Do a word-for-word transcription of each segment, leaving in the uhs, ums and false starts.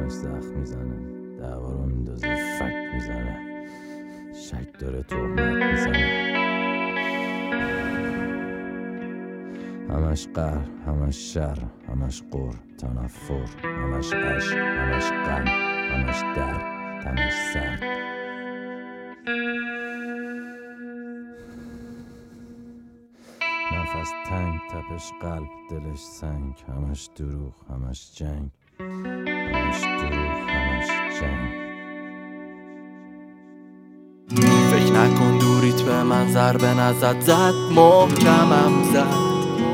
همش زخم میزنه، دعوا رو میندازه، فک میزنه، شک داره، تهمت میزنه، همش قهر، همش شر، همش قر، تنفر، همش عشق، همش غم، همش درد، تنش سرد. نفس تنگ، تپش قلب، دلش سنگ، همش دروغ، همش جنگ، همش دروغ، همش جنگ. فکر نکن دوریت به من ضربه نزد، زد محکمم زد.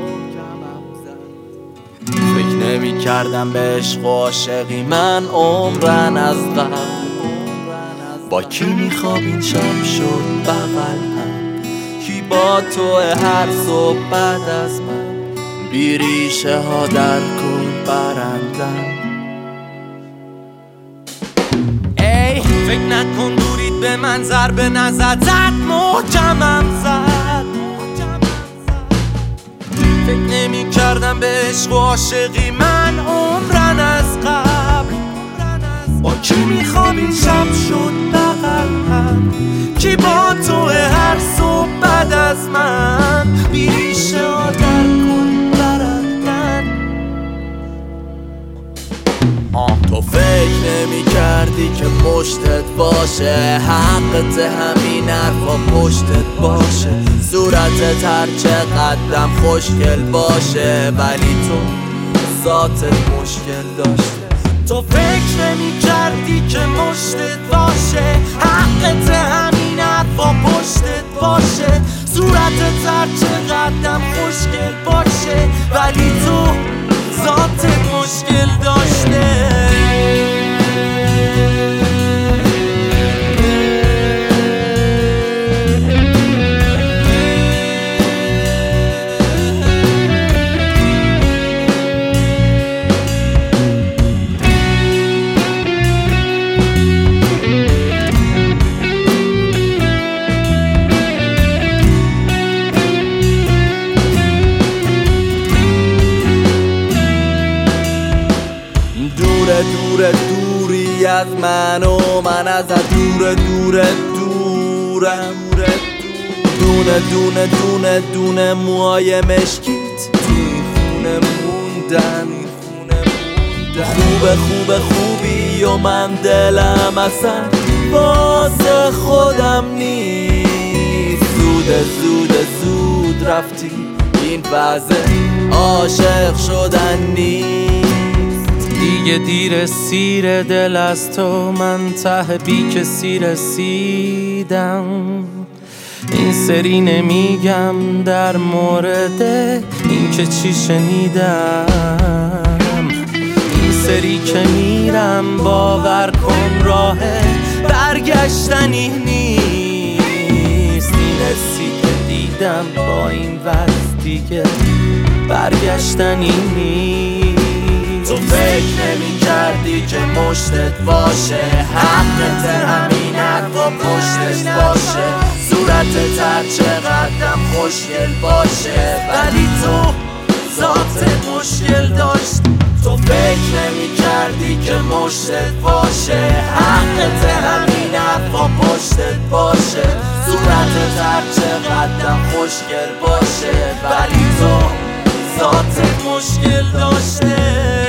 فکر نمی کردم به عشق و عاشقی من عمرن از قبل. با کی میخواب این شب شد بغل هم، کی با تو هر صبح بعد از من، بی ریشه ها در کل برندن. ای فکر نکن دوریت به من ضربه نزد، زد محکمم زد. فکر نمی کردم به عشق و عاشقی من عمرن از قبل. با کی میخواب این شب شد بغل هم، کی با تو هر صبح بعد از من، بی ریشه ها در کل برندن. تو فکر نمی کردی که مشتت باشه، حقت همین حرفا پشتت باشه، صورتت هر چقدرم خوشگل باشه، ولی تو ذاتت مشکل داشته. تو فکر نمی کردی که مشتت باشه، حقت همین حرفا پشتت باشه، صورتت هر چقدرم خوشگل باشه، ولی تو ذاتت مشکل داشته. دور دور دوری از من و من از دور دور دورم، دونه دونه دونه دونه موهای مشکیت توی خونه موندن. خوبه خوبه خوبی و من دلم اصلا واسه خودم نیست. زود زود زود رفتی، این وضع عاشق شدن نیست. دیگه دیر سیر دل از تو، من ته بی کسی رسیدم. این سری نمیگم در مورد این که چی شنیدم، این سری که میرم باور کن راه برگشتنی نیست. این حسی که دیدم با این وضع دیگه برگشتنی نیست. تو فکر نمی کردی که مشتت باشه، حقت همین حرفا پشتش باشه، صورتت هر چقدرم خوشگل باشه، ولی تو ذاتت مشکل داشت. تو فکر نمی کردی که مشتت باشه، حقت همین حرفا پشتت باشه، صورتت هر چقدرم خوشگل باشه، ولی تو ذاتت مشکل داشته.